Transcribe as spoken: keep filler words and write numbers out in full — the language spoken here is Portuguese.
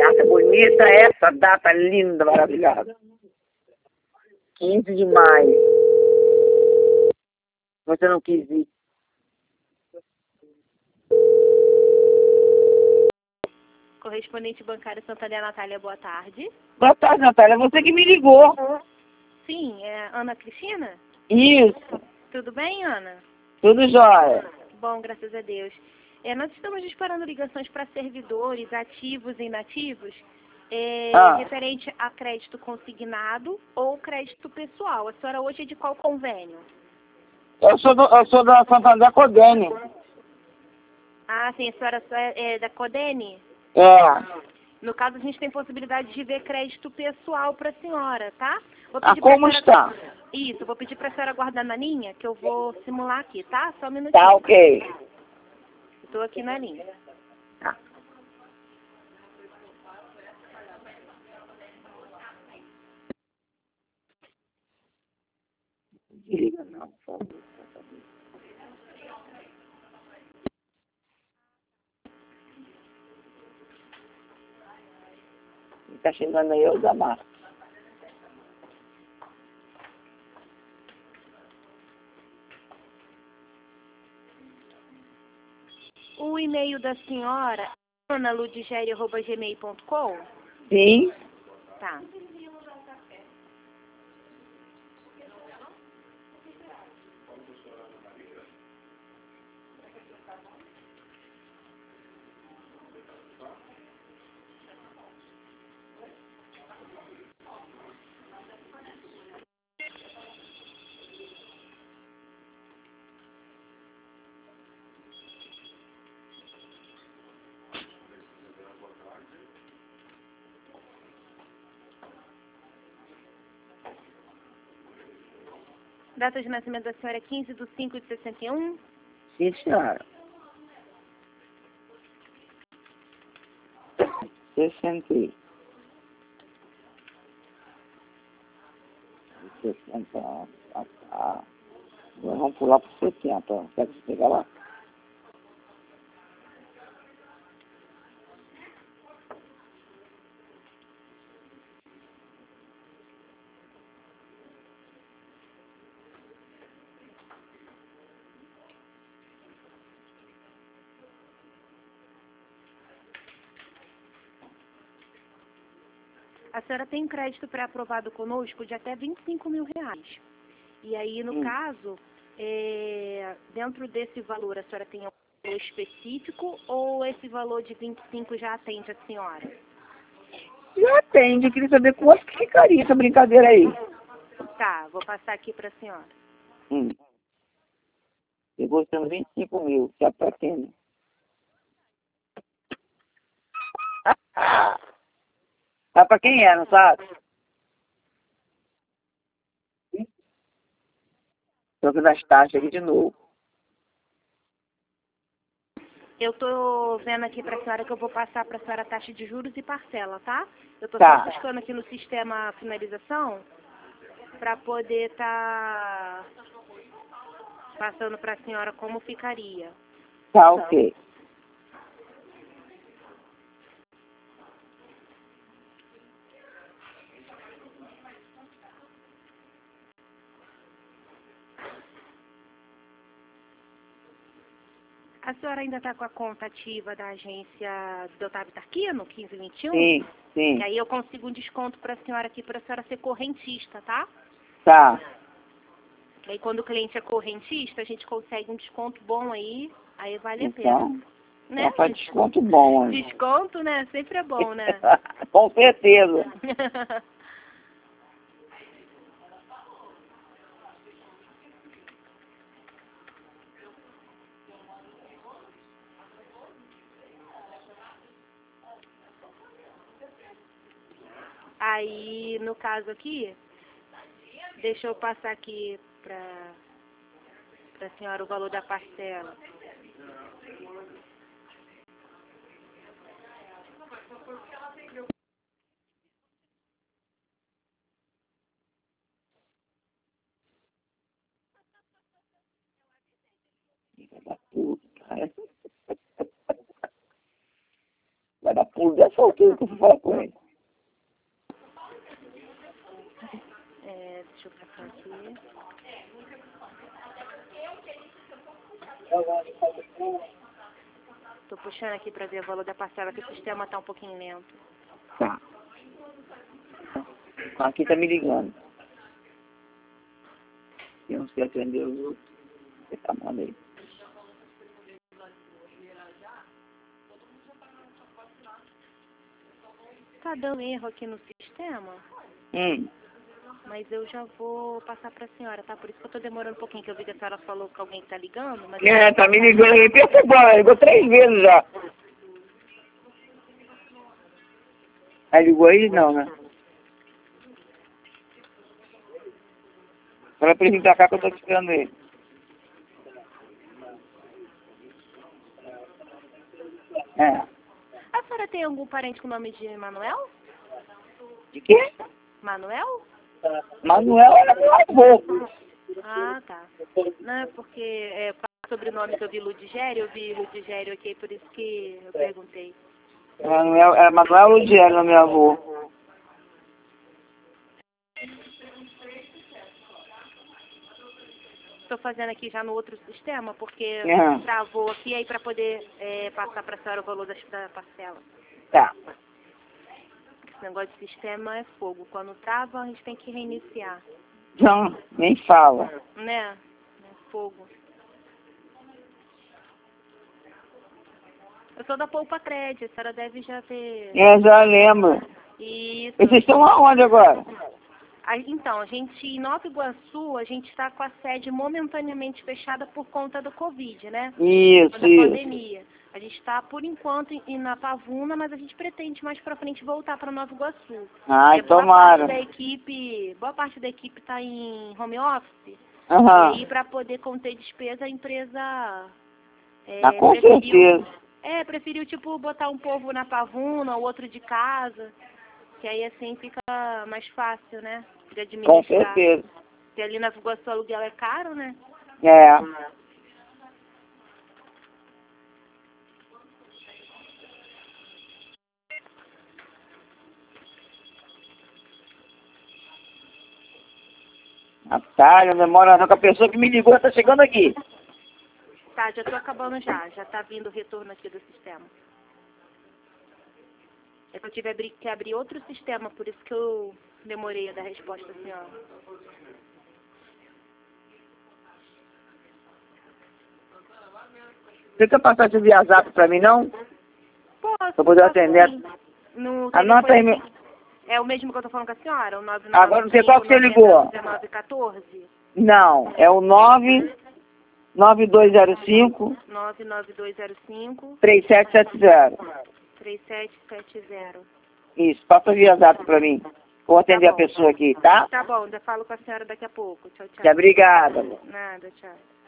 data bonita, essa data linda, maravilhosa. quinze de maio. Você não quis ir. Correspondente bancário Santander, Natália, boa tarde. Boa tarde, Natália. Você que me ligou. Sim, é Ana Cristina? Isso. Tudo bem, Ana? Tudo jóia. Bom, graças a Deus. É, nós estamos disparando ligações para servidores ativos e inativos, é, Ah. referente a crédito consignado ou crédito pessoal. A senhora hoje é de qual convênio? Eu sou, do, eu sou da Santander Codene. Ah, sim, a senhora é, é da Codene? É. No caso, a gente tem possibilidade de ver crédito pessoal para a senhora, tá? Vou Ah, pedir pra como senhora... está? Isso, vou pedir para a senhora aguardar na linha, que eu vou simular aqui, tá? Só um minutinho. Tá, ok. Estou aqui na linha. Tá. Desliga não, por favor. Tá chegando aí o da Marta. O e-mail da senhora é ana ludigere arroba gmail ponto com? Sim. Tá. Data de nascimento da senhora é quinze de cinco de sessenta e um? Sim, senhora. sessenta e sessenta anos. Ah, tá. Agora vamos pular para setenta. Ó. Quer que você pegar lá? A senhora tem crédito pré-aprovado conosco de até vinte e cinco mil reais. E aí, no Hum. caso, é, dentro desse valor, a senhora tem um valor específico ou esse valor de vinte e cinco já atende a senhora? Já atende. Eu queria saber quanto que ficaria essa brincadeira aí. Tá, vou passar aqui para a senhora. Hum. Eu gostando vinte e cinco mil. Já tá tendo. Sabe pra quem é, não sabe? Troca das taxas aqui de novo. Eu tô vendo aqui para a senhora que eu vou passar para a senhora a taxa de juros e parcela, tá? Eu tô Tá. só buscando aqui no sistema finalização para poder estar passando para a senhora como ficaria. Tá, ok. A senhora ainda está com a conta ativa da agência do Otávio Tarquino, quinze vinte e um? Sim, sim. E aí eu consigo um desconto para a senhora aqui, para a senhora ser correntista, tá? Tá. E aí quando o cliente é correntista, a gente consegue um desconto bom aí, aí vale a Então, pena. Né? ela faz desconto bom, hein? Desconto, né? Sempre é bom, né? Com certeza. Aí, no caso aqui, deixa eu passar aqui para a senhora o valor da parcela. Filha da puta. Vai dar pulo dessa altura que eu fui falar com ele. É, deixa eu passar aqui. Tô puxando aqui pra ver o valor da parcela, que o sistema tá um pouquinho lento. Tá. Aqui tá me ligando. Tem uns que atender os outros. Você tá mal aí. Tá dando erro aqui no sistema, Hum. mas eu já vou passar pra senhora, tá? Por isso que eu tô demorando um pouquinho, que eu vi que a senhora falou que alguém tá ligando, mas... É, tá me ligando. Ele pensa agora, ligou três vezes já. Aí ligou aí? Não, né? Fala pra ele vir pra cá que eu tô esperando ele. É. A senhora tem algum parente com o nome de Manuel? De quê? Manuel? Manuel era meu avô. Ah, tá. Não, é porque é, o sobrenome que eu vi Ludigério, eu vi Ludigério aqui, por isso que eu perguntei. Manuel, é Manuel Ludiero, meu avô. Estou fazendo aqui já no outro sistema, porque Uhum. travou aqui aí para poder é, passar para a senhora o valor da, da parcela. Tá. Esse negócio de sistema é fogo. Quando trava, a gente tem que reiniciar. Não, nem fala. Né? É fogo. Eu sou da Poupa Crédito, a senhora deve já ter... Eu já lembro. Isso. Vocês estão aonde agora? A- Então, a gente, em Nova Iguaçu, a gente está com a sede momentaneamente fechada por conta do Covid, né? Isso, Da isso. pandemia. A gente está, por enquanto, em, na Pavuna, mas a gente pretende mais pra frente voltar para Nova Iguaçu. Ai, Porque boa tomara. parte da equipe, boa parte da equipe está em home office. Aham. E aí, para poder conter despesa, a empresa é, Ah, com preferiu, certeza. é, preferiu, tipo, botar um povo na Pavuna, o outro de casa. Que aí assim fica mais fácil, né? De administrar. Com certeza. Porque ali na Nova Iguaçu o aluguel é caro, né? É. Ah, tá, não demora não, que a pessoa que me ligou tá chegando aqui. Tá, já tô acabando já. Já tá vindo o retorno aqui do sistema. É que eu tive abri- que abrir outro sistema, por isso que eu demorei a dar resposta à senhora. Você quer passar esse via zap pra mim, não? Posso, Pra poder posso atender. sim. No Anota aí, telefone meu... é o mesmo que eu tô falando com a senhora? O nove nove Agora não sei qual que você ligou. dezenove quatorze? Não, é o nove nove dois zero cinco nove nove dois zero cinco três sete sete zero. três sete sete zero. Isso, passa via zap pra mim. Vou atender Tá a bom. pessoa aqui, tá? Tá bom, ainda falo com a senhora daqui a pouco. Tchau, tchau. Tchau, obrigada. Nada, tchau.